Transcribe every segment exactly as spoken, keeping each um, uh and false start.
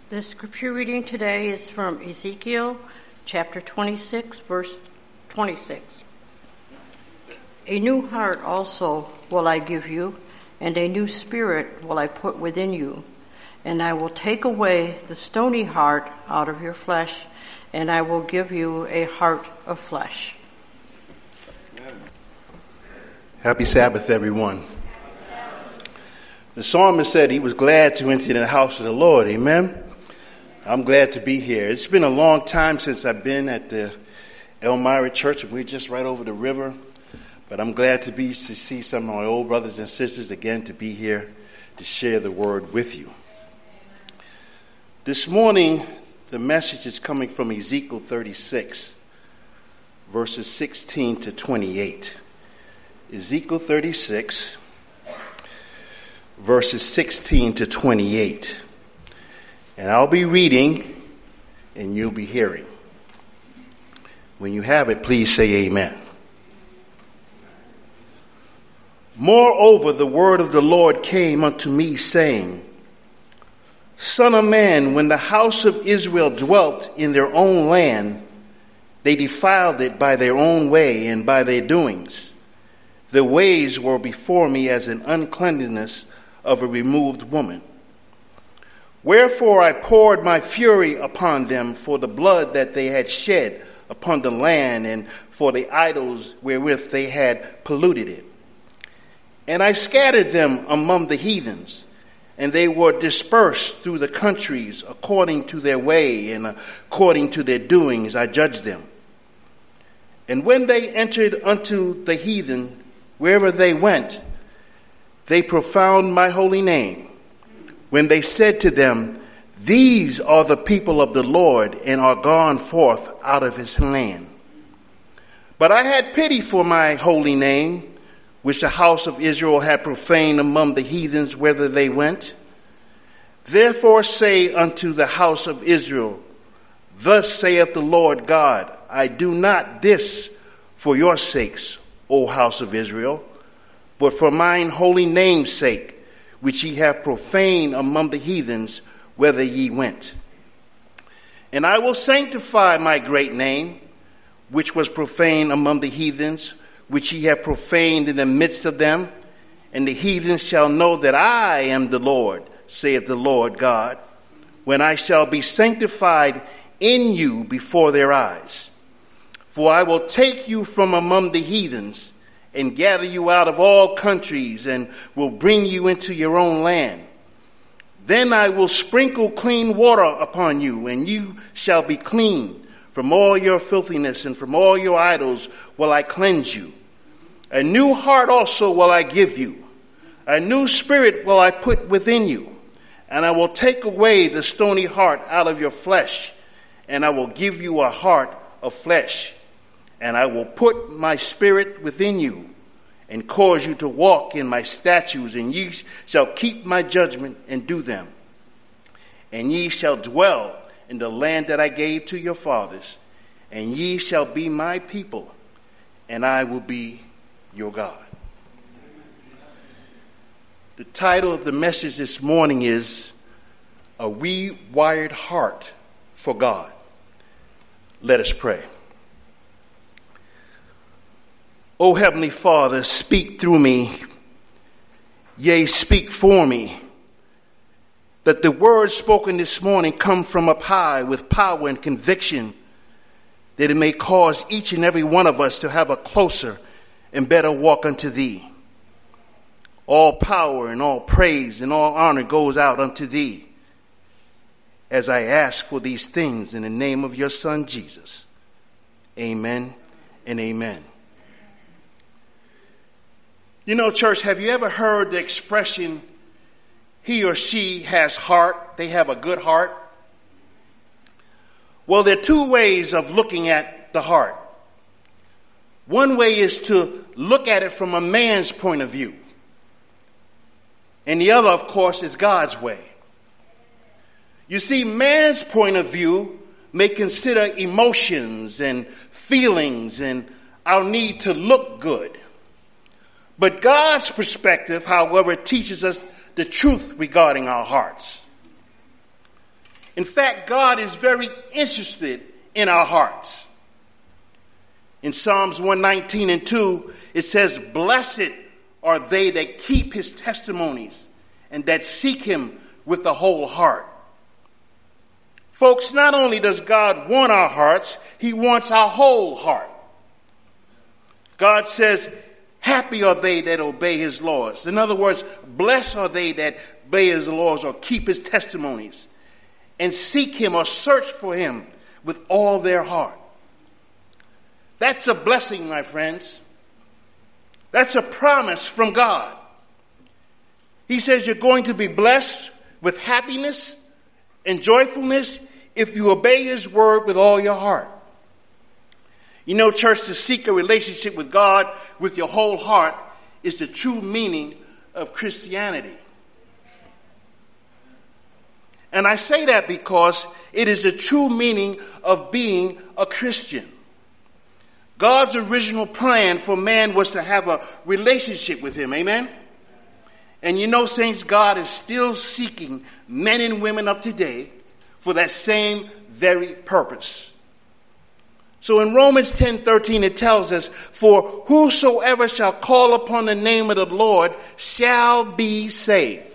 The scripture reading today is from Ezekiel chapter twenty-six, verse twenty-six. A new heart also will I give you, and a new spirit will I put within you. And I will take away the stony heart out of your flesh, and I will give you a heart of flesh. Happy Sabbath, everyone. The psalmist said he was glad to enter the house of the Lord. Amen. I'm glad to be here. It's been a long time since I've been at the Elmira Church, and we're just right over the river. But I'm glad to be to see some of my old brothers and sisters again, to be here to share the word with you. This morning, the message is coming from Ezekiel thirty-six, verses sixteen to twenty-eight. Ezekiel thirty-six, verses sixteen to twenty-eight. And I'll be reading, and you'll be hearing. When you have it, please say amen. Moreover, the word of the Lord came unto me, saying, Son of man, when the house of Israel dwelt in their own land, they defiled it by their own way and by their doings. Their ways were before me as an uncleanness of a removed woman. Wherefore I poured my fury upon them for the blood that they had shed upon the land, and for the idols wherewith they had polluted it. And I scattered them among the heathens, and they were dispersed through the countries according to their way and according to their doings I judged them. And when they entered unto the heathen, wherever they went, they profaned my holy name, when they said to them, These are the people of the Lord, and are gone forth out of his land. But I had pity for my holy name, which the house of Israel had profaned among the heathens whither they went. Therefore say unto the house of Israel, Thus saith the Lord God, I do not this for your sakes, O house of Israel, but for mine holy name's sake, which ye have profaned among the heathens, whither ye went. And I will sanctify my great name, which was profaned among the heathens, which ye have profaned in the midst of them, and the heathens shall know that I am the Lord, saith the Lord God, when I shall be sanctified in you before their eyes. For I will take you from among the heathens, and gather you out of all countries, and will bring you into your own land. Then I will sprinkle clean water upon you, and you shall be clean. From all your filthiness and from all your idols will I cleanse you. A new heart also will I give you. A new spirit will I put within you. And I will take away the stony heart out of your flesh, and I will give you a heart of flesh. And I will put my spirit within you, and cause you to walk in my statutes, and ye shall keep my judgment and do them. And ye shall dwell in the land that I gave to your fathers, and ye shall be my people, and I will be your God. The title of the message this morning is A Rewired Heart for God. Let us pray. O Heavenly Father, speak through me, yea, speak for me, that the words spoken this morning come from up high with power and conviction, that it may cause each and every one of us to have a closer and better walk unto thee. All power and all praise and all honor goes out unto thee, as I ask for these things in the name of your Son, Jesus. Amen and amen. You know, church, have you ever heard the expression, he or she has heart, they have a good heart? Well, there are two ways of looking at the heart. One way is to look at it from a man's point of view. And the other, of course, is God's way. You see, man's point of view may consider emotions and feelings and our need to look good. But God's perspective, however, teaches us the truth regarding our hearts. In fact, God is very interested in our hearts. In Psalms one nineteen and two, it says, "Blessed are they that keep his testimonies and that seek him with the whole heart." Folks, not only does God want our hearts, he wants our whole heart. God says, "Happy are they that obey his laws." In other words, blessed are they that obey his laws or keep his testimonies and seek him or search for him with all their heart. That's a blessing, my friends. That's a promise from God. He says you're going to be blessed with happiness and joyfulness if you obey his word with all your heart. You know, church, to seek a relationship with God with your whole heart is the true meaning of Christianity. And I say that because it is the true meaning of being a Christian. God's original plan for man was to have a relationship with him. Amen? And you know, saints, God is still seeking men and women of today for that same very purpose. So in Romans ten thirteen, it tells us, "For whosoever shall call upon the name of the Lord shall be saved."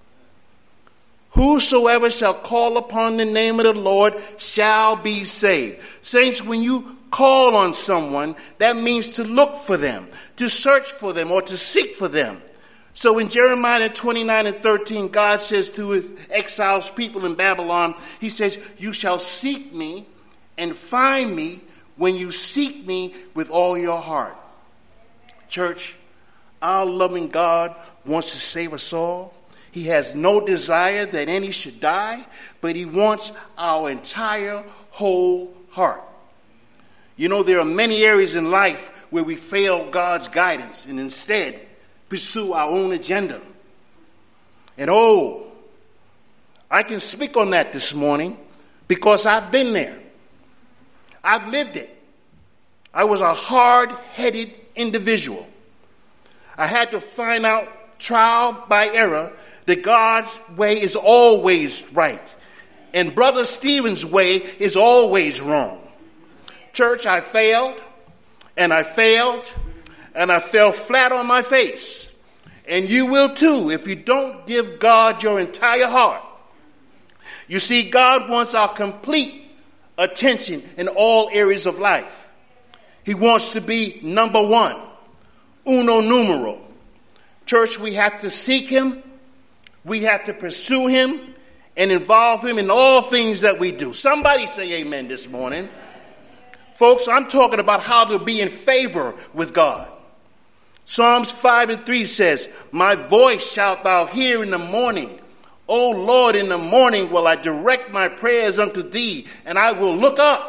Whosoever shall call upon the name of the Lord shall be saved. Saints, when you call on someone, that means to look for them, to search for them, or to seek for them. So in Jeremiah twenty-nine and thirteen, God says to his exiles people in Babylon, he says, "You shall seek me and find me when you seek me with all your heart." Church, our loving God wants to save us all. He has no desire that any should die, but he wants our entire whole heart. You know, there are many areas in life where we fail God's guidance and instead pursue our own agenda. And oh, I can speak on that this morning because I've been there. I've lived it. I was a hard-headed individual. I had to find out trial by error that God's way is always right, and Brother Stephen's way is always wrong. Church, I failed, and I failed, and I fell flat on my face. And you will too if you don't give God your entire heart. You see, God wants our complete attention in all areas of life. He wants to be number one, uno numero. Church, we have to seek him, we have to pursue him, and involve him in all things that we do. Somebody say amen this morning. Folks, I'm talking about how to be in favor with God. Psalms five and three says, "My voice shalt thou hear in the morning. O Lord, in the morning will I direct my prayers unto thee, and I will look up."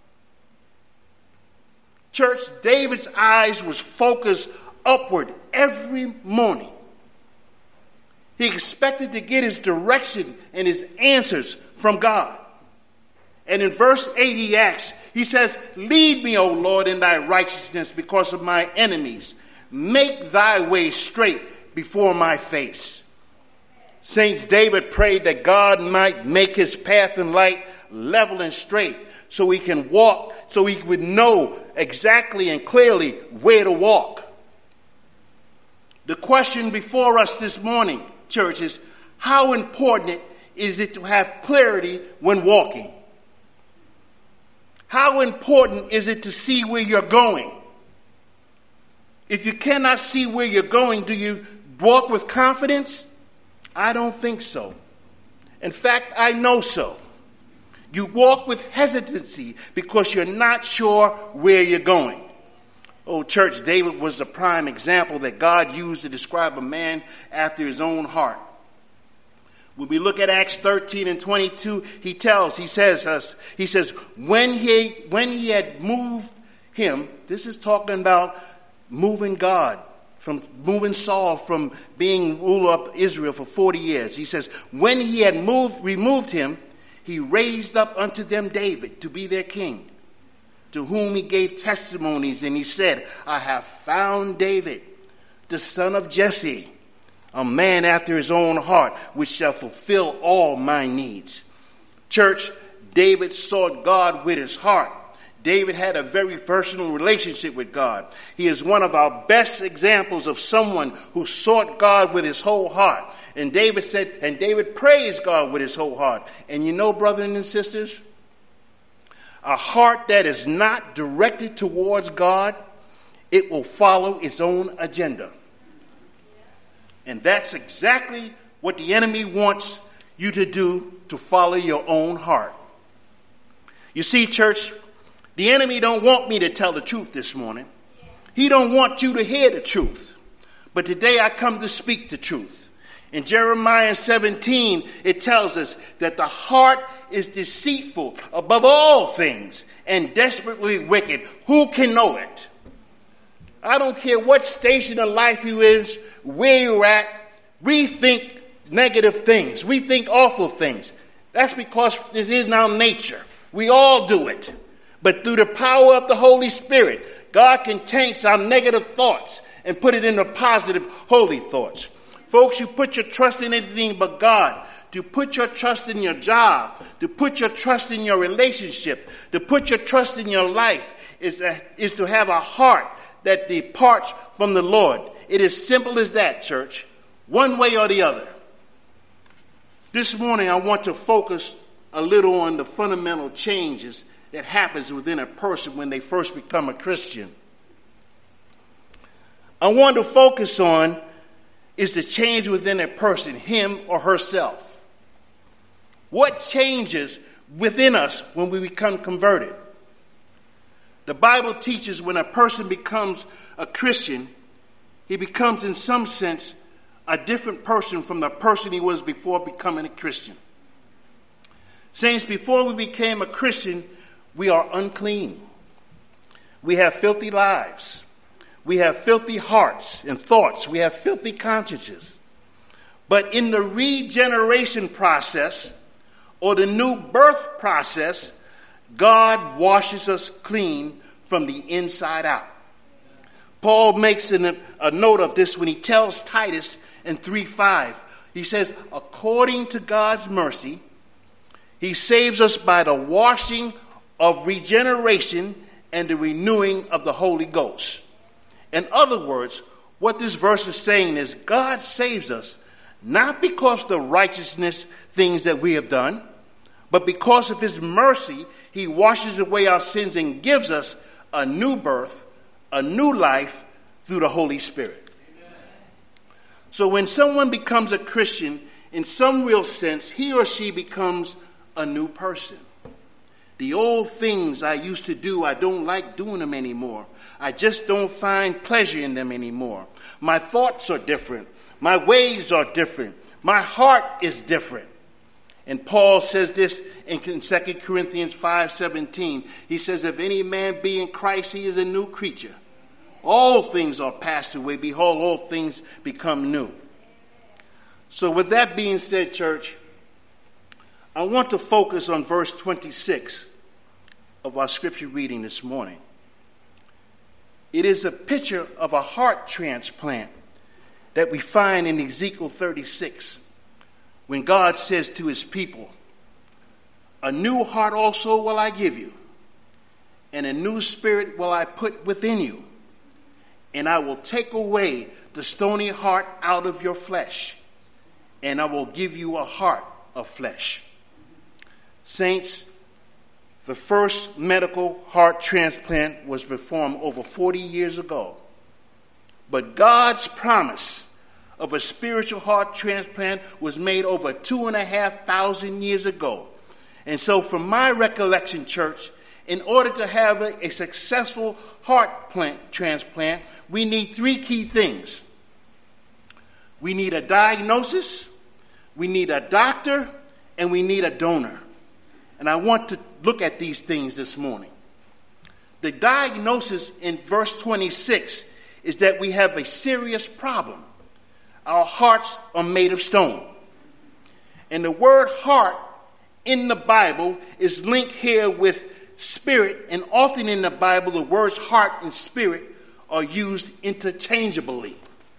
Church, David's eyes was focused upward every morning. He expected to get his direction and his answers from God. And in verse eight he asks, he says, "Lead me, O Lord, in thy righteousness because of my enemies. Make thy way straight before my face." Saints, David prayed that God might make his path in light level and straight so he can walk, so he would know exactly and clearly where to walk. The question before us this morning, church, is how important is it to have clarity when walking? How important is it to see where you're going? If you cannot see where you're going, do you walk with confidence? I don't think so. In fact, I know so. You walk with hesitancy because you're not sure where you're going. Oh, church, David was the prime example that God used to describe a man after his own heart. When we look at Acts thirteen and twenty-two, he tells, he says, us, he says, when he, when he had moved him, this is talking about moving God, from moving Saul from being ruler of Israel for forty years. He says, when he had moved, removed him, he raised up unto them David to be their king, to whom he gave testimonies, and he said, I have found David, the son of Jesse, a man after his own heart, which shall fulfill all my needs. Church, David sought God with his heart. David had a very personal relationship with God. He is one of our best examples of someone who sought God with his whole heart. And David said, and David praised God with his whole heart. And you know, brothers and sisters, a heart that is not directed towards God, it will follow its own agenda. And that's exactly what the enemy wants you to do, to follow your own heart. You see, church, the enemy don't want me to tell the truth this morning. He don't want you to hear the truth. But today I come to speak the truth. In Jeremiah seventeen, it tells us that the heart is deceitful above all things and desperately wicked. Who can know it? I don't care what station of life you is, where you're at, we think negative things. We think awful things. That's because this is our nature. We all do it. But through the power of the Holy Spirit, God can change our negative thoughts and put it into positive, holy thoughts. Folks, you put your trust in anything but God. To put your trust in your job, to put your trust in your relationship, to put your trust in your life is, a, is to have a heart that departs from the Lord. It is simple as that, church. One way or the other. This morning I want to focus a little on the fundamental changes that happens within a person when they first become a Christian. I want to focus on is the change within a person, him or herself. What changes within us when we become converted? The Bible teaches when a person becomes a Christian, he becomes in some sense a different person from the person he was before becoming a Christian. Saints, before we became a Christian, we are unclean. We have filthy lives. We have filthy hearts and thoughts. We have filthy consciences. But in the regeneration process or the new birth process, God washes us clean from the inside out. Paul makes an, a note of this when he tells Titus in three five. He says, according to God's mercy, he saves us by the washing of regeneration and the renewing of the Holy Ghost. In other words, what this verse is saying is God saves us not because of the righteousness things that we have done, but because of his mercy, he washes away our sins and gives us a new birth, a new life through the Holy Spirit. Amen. So when someone becomes a Christian, in some real sense, he or she becomes a new person. The old things I used to do, I don't like doing them anymore. I just don't find pleasure in them anymore. My thoughts are different. My ways are different. My heart is different. And Paul says this in Second Corinthians five seventeen. He says, if any man be in Christ, he is a new creature. All things are passed away. Behold, all things become new. So with that being said, church, I want to focus on verse twenty-six of our scripture reading this morning. It is a picture of a heart transplant that we find in Ezekiel thirty-six, when God says to his people, a new heart also will I give you, and a new spirit will I put within you, and I will take away the stony heart out of your flesh, and I will give you a heart of flesh. Saints, the first medical heart transplant was performed over forty years ago. But God's promise of a spiritual heart transplant was made over two and a half thousand years ago. And so from my recollection, church, in order to have a, a successful heart plant transplant, we need three key things. We need a diagnosis, we need a doctor, and we need a donor. And I want to look at these things this morning. The diagnosis in verse twenty-six is that we have a serious problem. Our hearts are made of stone. And the word heart in the Bible is linked here with spirit, and often in the Bible the words heart and spirit are used interchangeably.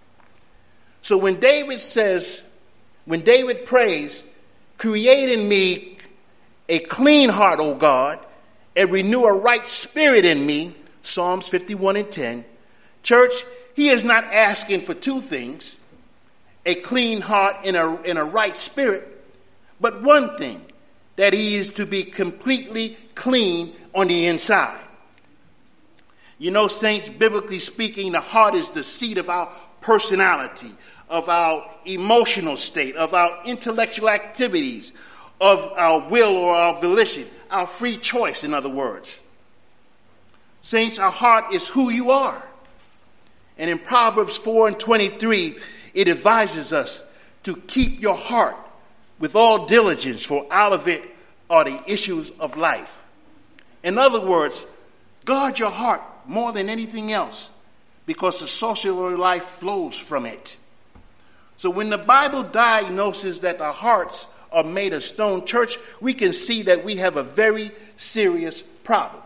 So when David says, when David prays, create in me a clean heart, O God, and renew a right spirit in me, Psalms fifty-one and ten. Church, he is not asking for two things, a clean heart and a, and a right spirit, but one thing, that he is to be completely clean on the inside. You know, saints, biblically speaking, the heart is the seat of our personality, of our emotional state, of our intellectual activities, of our will or our volition, our free choice, in other words. Saints, our heart is who you are. And in Proverbs four and twenty-three, it advises us to keep your heart with all diligence, for out of it are the issues of life. In other words, guard your heart more than anything else, because the source of your life flows from it. So when the Bible diagnoses that our hearts are made of stone, church, we can see that we have a very serious problem.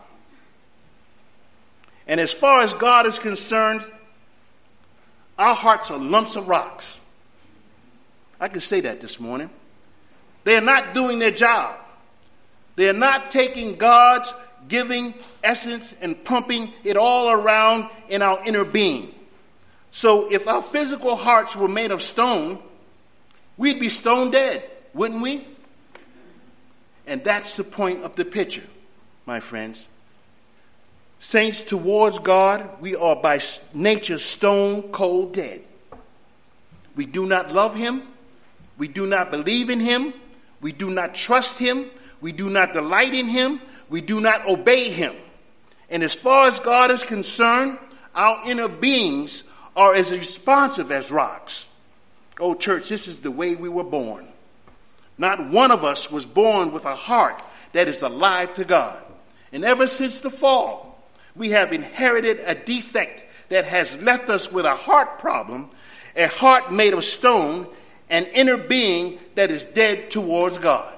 And as far as God is concerned, our hearts are lumps of rocks. I can say that this morning. They are not doing their job. They are not taking God's giving essence and pumping it all around in our inner being. So if our physical hearts were made of stone, we'd be stone dead, wouldn't we? And that's the point of the picture, my friends. Saints, towards God, we are by nature stone cold dead. We do not love him. We do not believe in him. We do not trust him. We do not delight in him. We do not obey him. And as far as God is concerned, our inner beings are as responsive as rocks. Oh, church, this is the way we were born. Not one of us was born with a heart that is alive to God. And ever since the fall, we have inherited a defect that has left us with a heart problem, a heart made of stone, an inner being that is dead towards God.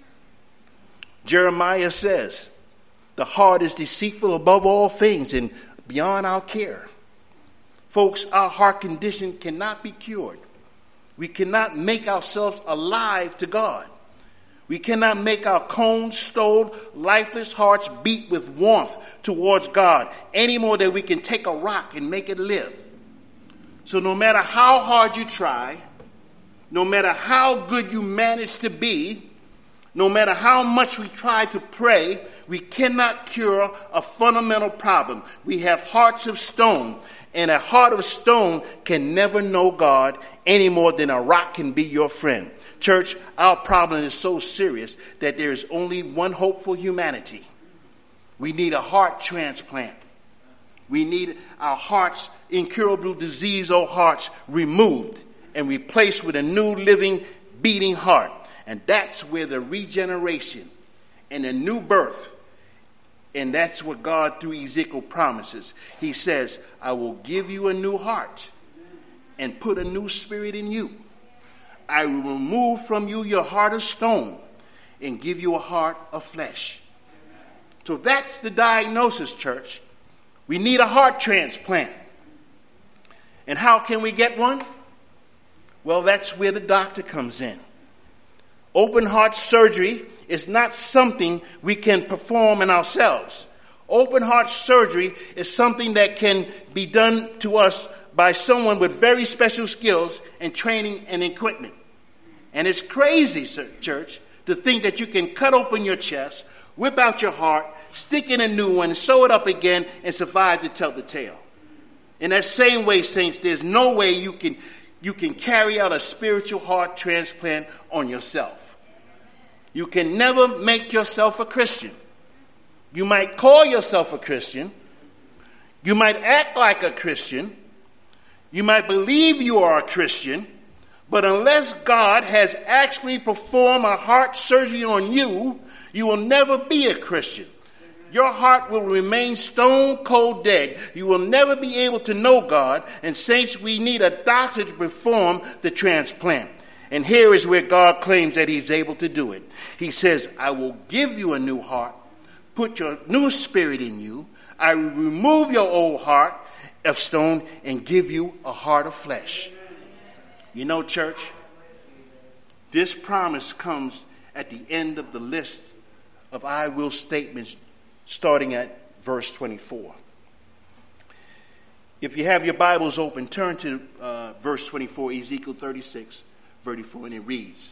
Jeremiah says, the heart is deceitful above all things and beyond our care. Folks, our heart condition cannot be cured. We cannot make ourselves alive to God. We cannot make our cold, stoled, lifeless hearts beat with warmth towards God any more than we can take a rock and make it live. So no matter how hard you try, no matter how good you manage to be, no matter how much we try to pray, we cannot cure a fundamental problem. We have hearts of stone, and a heart of stone can never know God any more than a rock can be your friend. Church, our problem is so serious that there is only one hope for humanity. We need a heart transplant. We need our hearts, incurable disease, oh hearts, removed and replaced with a new living, beating heart. And that's where the regeneration and the new birth, and that's what God through Ezekiel promises. He says, I will give you a new heart and put a new spirit in you. I will remove from you your heart of stone and give you a heart of flesh. So that's the diagnosis, church. We need a heart transplant. And how can we get one? Well, that's where the doctor comes in. Open heart surgery is not something we can perform in ourselves. Open heart surgery is something that can be done to us by someone with very special skills and training and equipment. And it's crazy, church, to think that you can cut open your chest, whip out your heart, stick in a new one, sew it up again, and survive to tell the tale. In that same way, saints, there's no way you can you can carry out a spiritual heart transplant on yourself. You can never make yourself a Christian. You might call yourself a Christian. You might act like a Christian. You might believe you are a Christian. But unless God has actually performed a heart surgery on you, you will never be a Christian. Your heart will remain stone cold dead. You will never be able to know God. And saints, we need a doctor to perform the transplant. And here is where God claims that he's able to do it. He says, I will give you a new heart, put your new spirit in you. I will remove your old heart of stone and give you a heart of flesh. You know, church, this promise comes at the end of the list of I will statements starting at verse twenty-four. If you have your Bibles open, turn to uh, verse twenty-four, Ezekiel thirty-six, thirty-four, and it reads.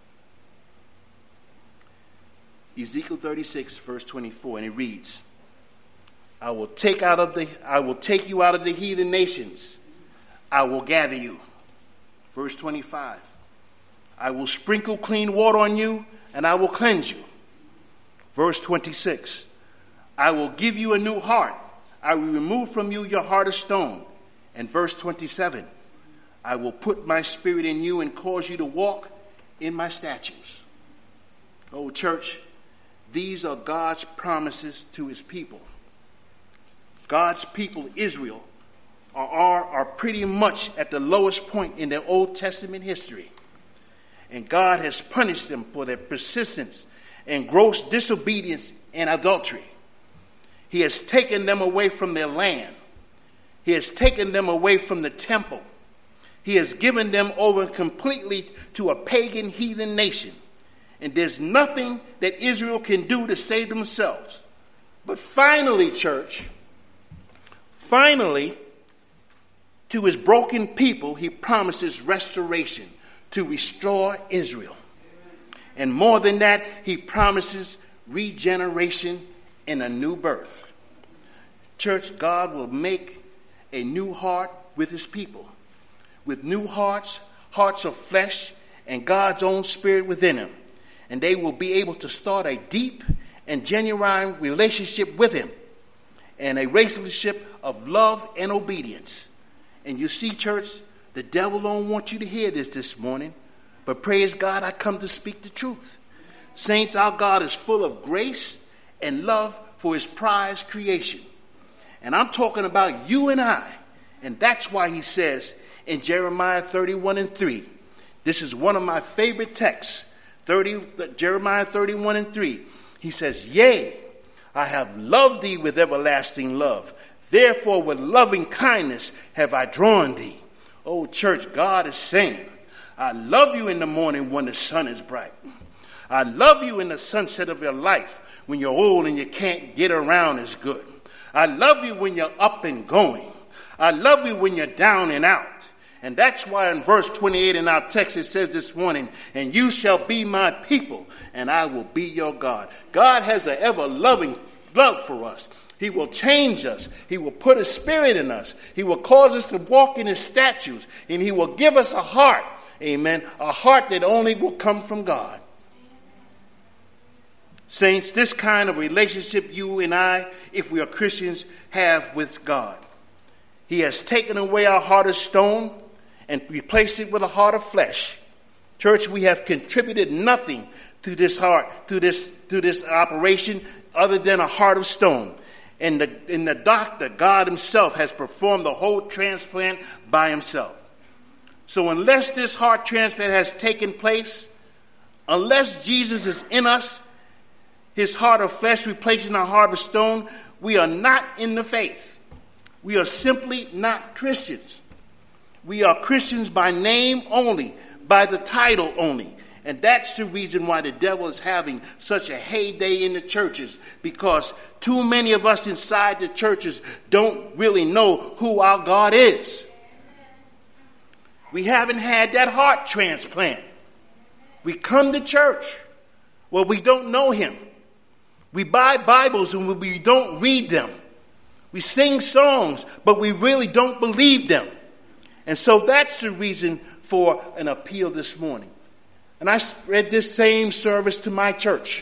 Ezekiel thirty-six, verse twenty-four, and it reads, I will take out of the I will take you out of the heathen nations. I will gather you. Verse twenty-five. I will sprinkle clean water on you, and I will cleanse you. Verse twenty-six. I will give you a new heart. I will remove from you your heart of stone. And verse twenty-seven. I will put my spirit in you and cause you to walk in my statutes. Oh, church, these are God's promises to his people. God's people, Israel, are, are, are pretty much at the lowest point in their Old Testament history. And God has punished them for their persistence and gross disobedience and adultery. He has taken them away from their land. He has taken them away from the temple. He has given them over completely to a pagan heathen nation. And there's nothing that Israel can do to save themselves. But finally, church, finally, to his broken people, he promises restoration to restore Israel. And more than that, he promises regeneration and a new birth. Church, God will make a new heart with his people, with new hearts, hearts of flesh, and God's own spirit within them. And they will be able to start a deep and genuine relationship with him, and a relationship of love and obedience. And you see, church, the devil don't want you to hear this this morning, but praise God, I come to speak the truth. Saints, our God is full of grace and love for his prized creation. And I'm talking about you and I. And that's why he says in Jeremiah thirty-one and three, this is one of my favorite texts, thirty, Jeremiah thirty-one and three. He says, yea, I have loved thee with everlasting love. Therefore, with loving kindness have I drawn thee. Oh, church, God is saying, I love you in the morning when the sun is bright. I love you in the sunset of your life when you're old and you can't get around as good. I love you when you're up and going. I love you when you're down and out. And that's why in verse twenty-eight in our text it says this morning, and you shall be my people, and I will be your God. God has an ever-loving love for us. He will change us. He will put his spirit in us. He will cause us to walk in his statutes. And he will give us a heart, amen, a heart that only will come from God. Saints, this kind of relationship you and I, if we are Christians, have with God. He has taken away our heart of stone and replaced it with a heart of flesh. Church, we have contributed nothing to this heart, to this, to this operation, other than a heart of stone. And the, and the doctor, God himself, has performed the whole transplant by himself. So unless this heart transplant has taken place, unless Jesus is in us, his heart of flesh replacing our heart of stone, we are not in the faith. We are simply not Christians. We are Christians by name only, by the title only. And that's the reason why the devil is having such a heyday in the churches, because too many of us inside the churches don't really know who our God is. We haven't had that heart transplant. We come to church, well, we don't know him. We buy Bibles and we don't read them. We sing songs, but we really don't believe them. And so that's the reason for an appeal this morning. And I read this same service to my church.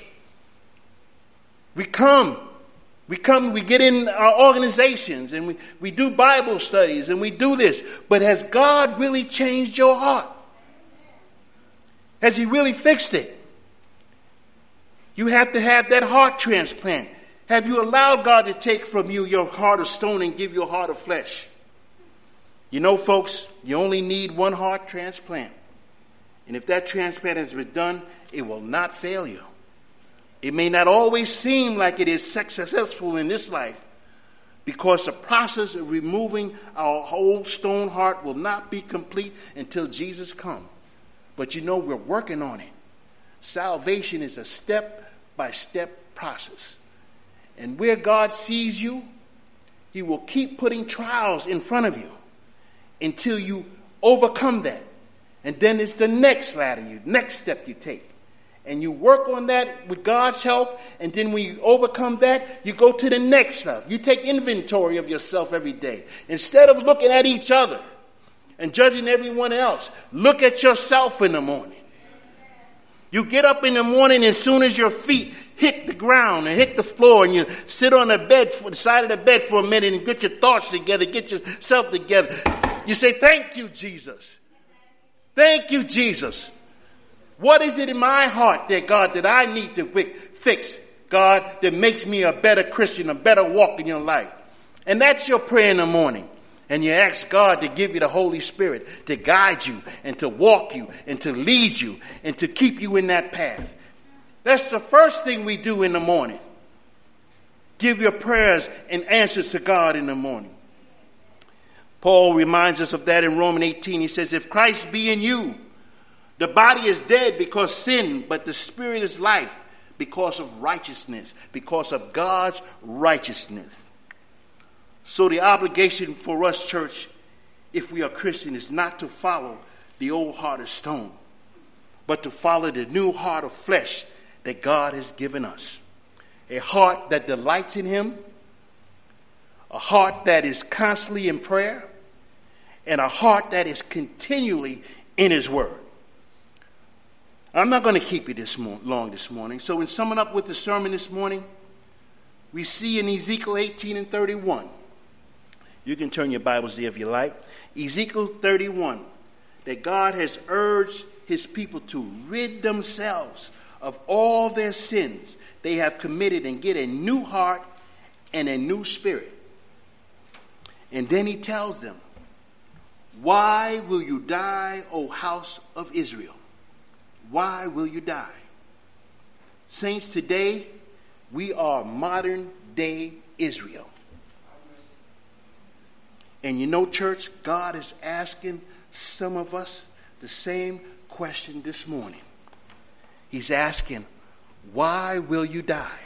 We come, we come, we get in our organizations and we, we do Bible studies and we do this. But has God really changed your heart? Has he really fixed it? You have to have that heart transplant. Have you allowed God to take from you your heart of stone and give you a heart of flesh? You know, folks, you only need one heart transplant. And if that transplant has been done, it will not fail you. It may not always seem like it is successful in this life, because the process of removing our whole stone heart will not be complete until Jesus comes. But you know, we're working on it. Salvation is a step-by-step process. And where God sees you, he will keep putting trials in front of you until you overcome that. And then it's the next ladder, you next step you take. And you work on that with God's help, and then when you overcome that, you go to the next stuff. You take inventory of yourself every day. Instead of looking at each other and judging everyone else, look at yourself in the morning. You get up in the morning, as soon as your feet hit the ground and hit the floor, and you sit on the bed, for the side of the bed for a minute and get your thoughts together, get yourself together. You say, thank you, Jesus. Thank you, Jesus. What is it in my heart, that God, that I need to fix, God, that makes me a better Christian, a better walk in your life? And that's your prayer in the morning. And you ask God to give you the Holy Spirit to guide you and to walk you and to lead you and to keep you in that path. That's the first thing we do in the morning. Give your prayers and answers to God in the morning. Paul reminds us of that in Romans eighteen. He says, if Christ be in you, the body is dead because sin, but the spirit is life because of righteousness, because of God's righteousness. So the obligation for us, church, if we are Christian, is not to follow the old heart of stone, but to follow the new heart of flesh that God has given us. A heart that delights in him, a heart that is constantly in prayer, and a heart that is continually in his word. I'm not going to keep you this mo- long this morning. So in summing up with the sermon this morning, we see in Ezekiel eighteen and thirty-one, you can turn your Bibles there if you like, Ezekiel thirty-one, that God has urged his people to rid themselves of all their sins they have committed and get a new heart and a new spirit. And then he tells them, why will you die, O house of Israel? Why will you die? Saints, today we are modern day Israel. And you know, church, God is asking some of us the same question this morning. He's asking, why will you die?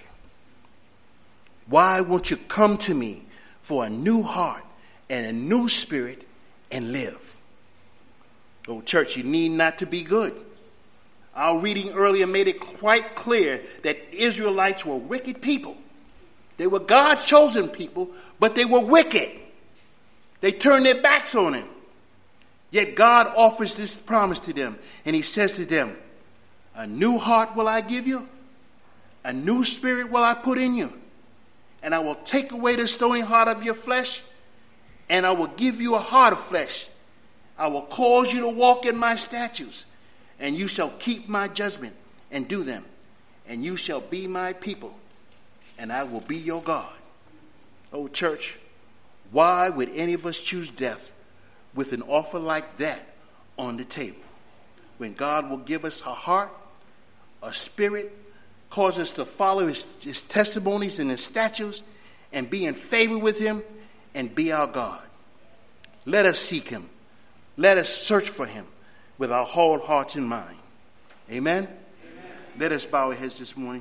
Why won't you come to me for a new heart and a new spirit and live? Oh, church, you need not to be good. Our reading earlier made it quite clear that Israelites were wicked people. They were God's chosen people, but they were wicked. They turned their backs on him. Yet God offers this promise to them, and he says to them, a new heart will I give you, a new spirit will I put in you, and I will take away the stony heart of your flesh, and I will give you a heart of flesh. I will cause you to walk in my statutes, and you shall keep my judgment and do them, and you shall be my people, and I will be your God. Oh, church, why would any of us choose death with an offer like that on the table, when God will give us a heart, a spirit, cause us to follow his, his testimonies and his statutes, and be in favor with him and be our God? Let us seek him. Let us search for him with our whole hearts and mind. Amen? Amen. Let us bow our heads this morning.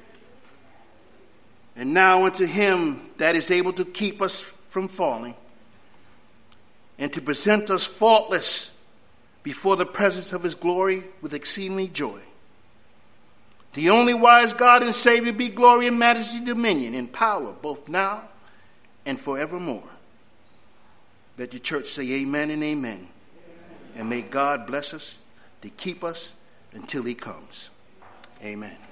And now unto him that is able to keep us from falling and to present us faultless before the presence of his glory with exceedingly joy. The only wise God and Savior be glory and majesty, dominion, and power, both now and forevermore. Let the church say amen and amen. Amen. And may God bless us to keep us until he comes. Amen.